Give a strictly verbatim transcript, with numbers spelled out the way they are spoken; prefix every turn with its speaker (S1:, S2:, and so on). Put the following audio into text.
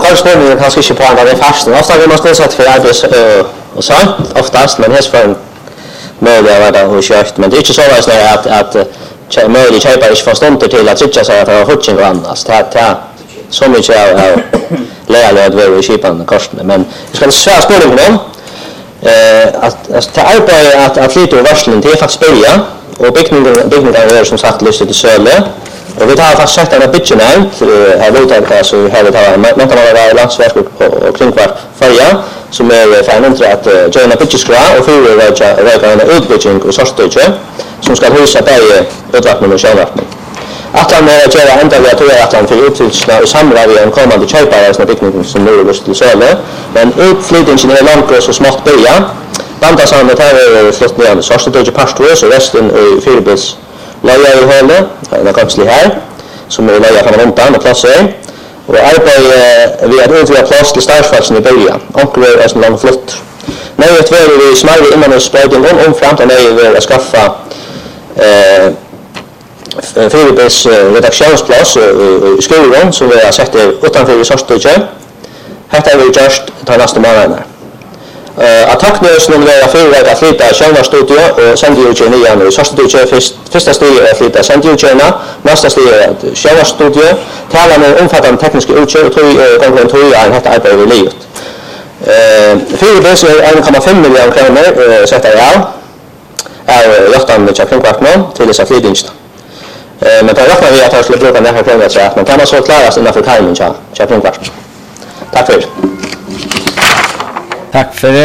S1: korrespondingen kanske inte på andra det fast. Ofta vill man skulle sätta för arbets och sånt oftast men helst för möjliga vara och kört men det är inte så att att att möjliga köpare inte får stånd till att sitta så att ha hutching och annars. Det är så mycket av lärarlöd över skipan kostnader men jag ska svara spårningen eh att att ta arbete att att flytta varslen till faktiskt börja och byggningen byggningen är som sagt listat till söle och vi har faktiskt sagt att bitchen ut har låtit alltså har det har man kan vara landsverk och kringkvart förja som är färdigt att joina bitchskra och för att räkna en utbyggning och sortstöd som ska hysa berg utvattning och självattning. Att han är göra ända vi att att han för utflyttning och samla vi en kommande köpare som byggningen som nu är till söle men utflyttningen är långt och så smått börja banda samman här är slått ner så så det är pastor och resten i fyrbils lägga i hålet en kapsel här som är lägga från rundan och platser och arbeta vi har utvidgat plats till startfasen i början och det är så långt flott när vi tvär vi smäller innan och sprädden om om fram till när vi skaffa eh fyrbils redaktionsplats i skolan som vi har sett utanför i Sorstøtje. Detta är vi just ta nästa månad. Uh, att tacknösen vill vara för att flytta själva studio och sända ut igen igen. Sorstøtje först första steget är att flytta sända ut igen. Nästa steg är att själva studio tala med omfattande tekniska utgör och tror gången tror jag att detta arbete är livet. Eh fyrbils är en komma fem miljoner kronor sätter jag. Är hjärtan med kringkvarten till dessa flyttningar. Eh men då räknar vi att jag skulle bruka den här kronor så att man kan så klaras innanför timingen så kringkvarten. Tack för det.
S2: Tack för det.